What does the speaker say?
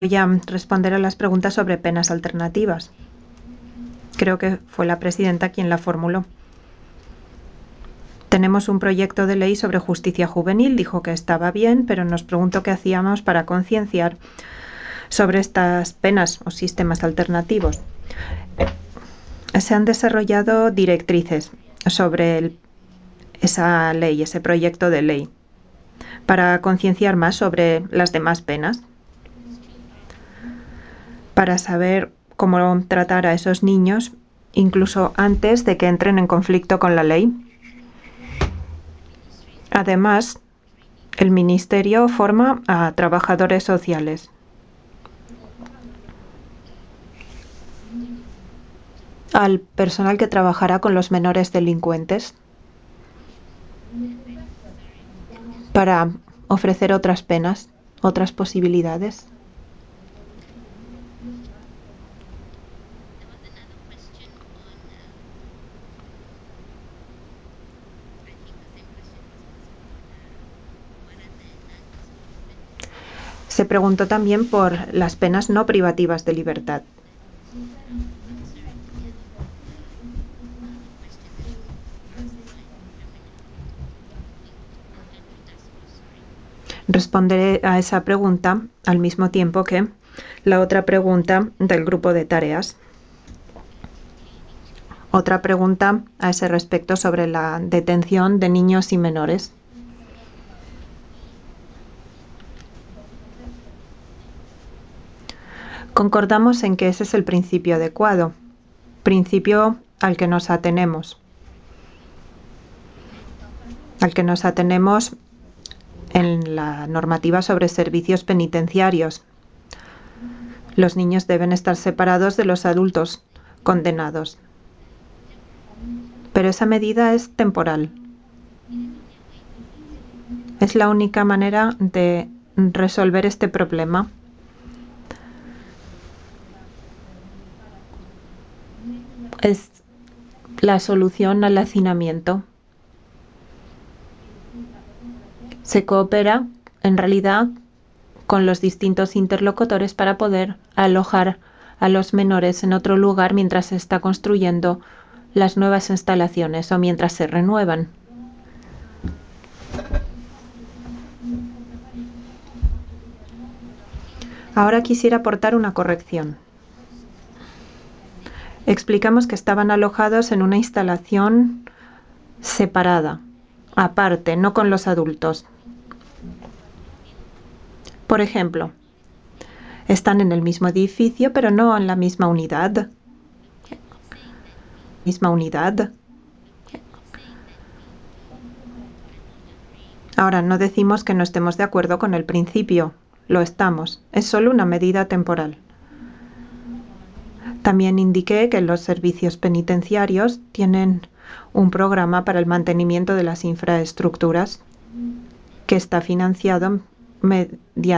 Voy a responder a las preguntas sobre penas alternativas. Creo que fue la presidenta quien la formuló. Tenemos un proyecto de ley sobre justicia juvenil, dijo que estaba bien, pero nos preguntó qué hacíamos para concienciar sobre estas penas o sistemas alternativos. Se han desarrollado directrices sobre esa ley, ese proyecto de ley, para concienciar más sobre las demás penas, para saber cómo tratar a esos niños incluso antes de que entren en conflicto con la ley. Además, el Ministerio forma a trabajadores sociales. Al personal que trabajará con los menores delincuentes para ofrecer otras penas, otras posibilidades. Se preguntó también por las penas no privativas de libertad. Responderé a esa pregunta al mismo tiempo que la otra pregunta del grupo de tareas. Otra pregunta a ese respecto sobre la detención de niños y menores. Concordamos en que ese es el principio adecuado, principio al que nos atenemos en la normativa sobre servicios penitenciarios. Los niños deben estar separados de los adultos condenados. Pero esa medida es temporal. Es la única manera de resolver este problema. Es la solución al hacinamiento. Se coopera, en realidad, con los distintos interlocutores para poder alojar a los menores en otro lugar mientras se está construyendo las nuevas instalaciones o mientras se renuevan. Ahora quisiera aportar una corrección. Explicamos que estaban alojados en una instalación separada, aparte, no con los adultos. Por ejemplo, están en el mismo edificio, pero no en la misma unidad. Ahora, no decimos que no estemos de acuerdo con el principio. Lo estamos. Es solo una medida temporal. También indiqué que los servicios penitenciarios tienen un programa para el mantenimiento de las infraestructuras que está financiado mediante